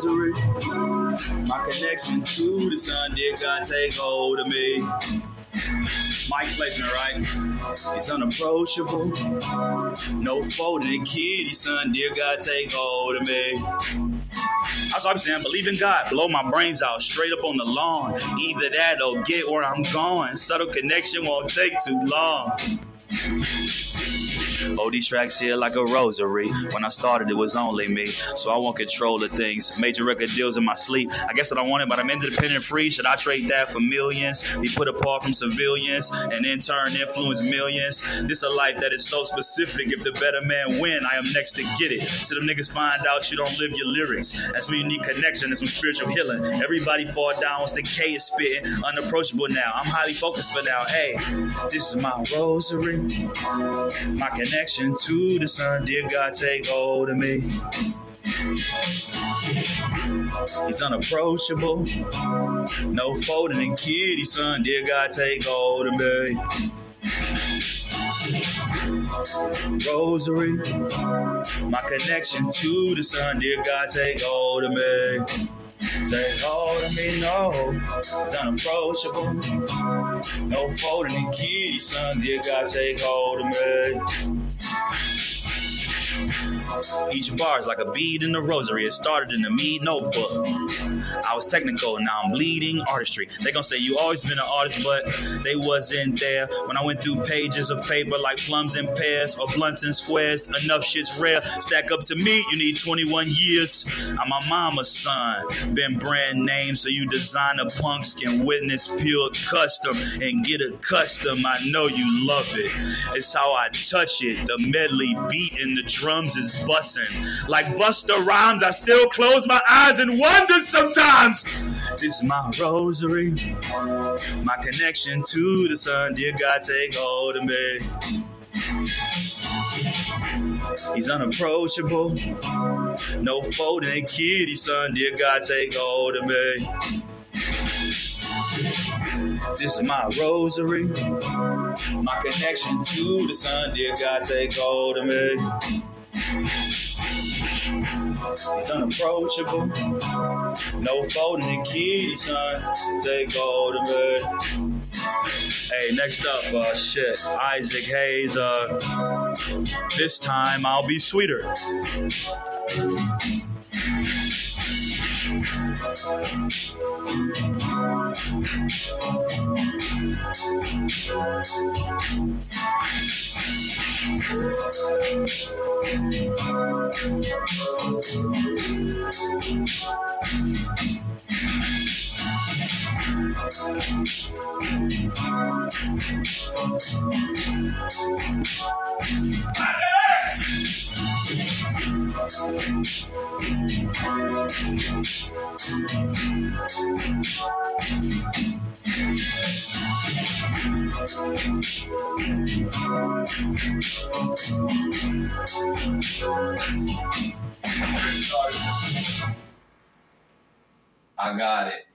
rosary. My connection to the sun, dear God, take hold of me. Mike placement, right? He's unapproachable. No folding kitty, son, dear God, take hold of me. That's what I'm saying. Believe in God. Blow my brains out straight up on the lawn. Either that or get where I'm going. Subtle connection won't take too long. Oh, these tracks here like a rosary. When I started, it was only me. So I want control of things. Major record deals in my sleep. I guess I don't want it, but I'm independent free. Should I trade that for millions? Be put apart from civilians and in turn influence millions? This a life that is so specific. If the better man win, I am next to get it. So them niggas find out you don't live your lyrics. That's when you need connection and some spiritual healing. Everybody fall down once the K is spitting. Unapproachable now. I'm highly focused for now. Hey, this is my rosary. My connection to the sun, dear God, take hold of me. He's unapproachable. No folding and kitty, son, dear God, take hold of me. Rosary, my connection to the sun, dear God, take hold of me. Take hold of me, no. It's unapproachable. No folding and kitty, son, dear God, take hold of me. Each bar is like a bead in the rosary. It started in the Mead notebook. I was technical, now I'm bleeding artistry. They gon' say you always been an artist, but they wasn't there when I went through pages of paper like plums and pears or blunts and squares. Enough shit's rare. Stack up to me, you need 21 years. I'm my mama's son. Been brand name, so you designer punks can witness pure custom and get accustomed. I know you love it. It's how I touch it. The medley beat and the drums is bussin'. Like Busta Rhymes, I still close my eyes and wonder sometimes. This is my rosary, my connection to the sun. Dear God, take hold of me. He's unapproachable. No folding and kitty, son. Dear God, take hold of me. This is my rosary, my connection to the sun. Dear God, take hold of me. It's unapproachable. No folding and kitty, son. Take hold of me. Hey, next up, Isaac Hayes. This time I'll be sweeter. I got it.